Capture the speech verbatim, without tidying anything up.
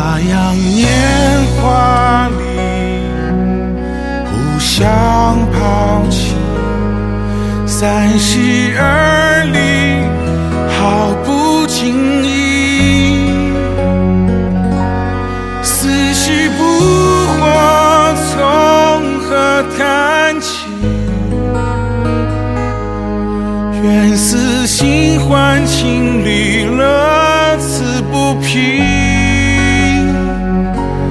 那样年华里互相抛弃，三十而立，毫不经意，四十不惑，从何谈起？愿死心换情侣，乐此不疲。